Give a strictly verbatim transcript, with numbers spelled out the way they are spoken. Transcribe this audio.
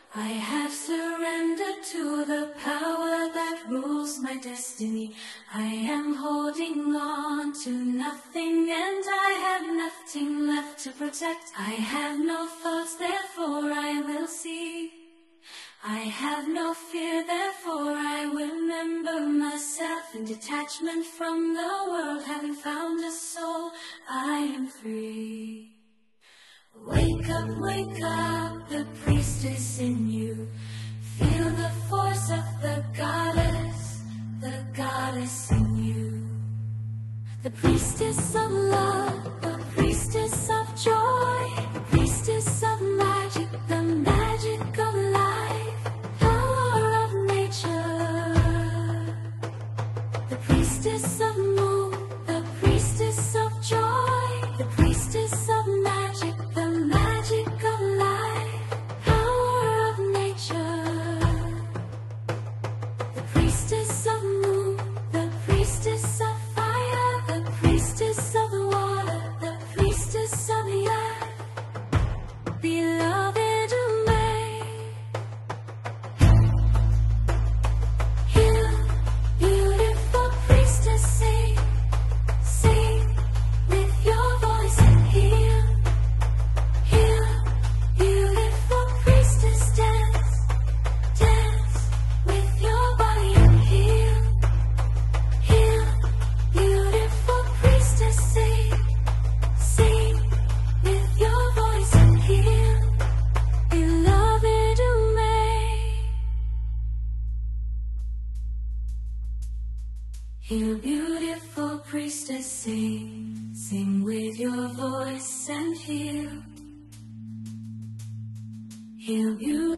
I have surrendered to the power that rules my destiny. I am holding on to nothing, and I have nothing left to protect. I have no thoughts, therefore I will see. I have no fear, therefore I will remember myself. In detachment from the world, having found a soul, I am free. Wake up, wake up, the priest is in you. Feel the force of the goddess, the goddess in you. The priestess of love, the priestess of joy, the priestess of magic, the magic of life, power of nature. The priestess of moon, the priestess of joy, the priestess of magic, the magic of life, power of nature. The priestess of moon, the priestess of fire, the priestess of the water, the priestess of the earth, beloved of May. Heal, beautiful priestess, sing, sing with your voice and heal. Heal, beautiful priestess, dance, dance with your body and heal. Heal, beautiful priestess, sing, sing with your voice and heal. Beloved of May. Heal, beautiful priestess, sing, sing with your voice and heal. Heal, beautiful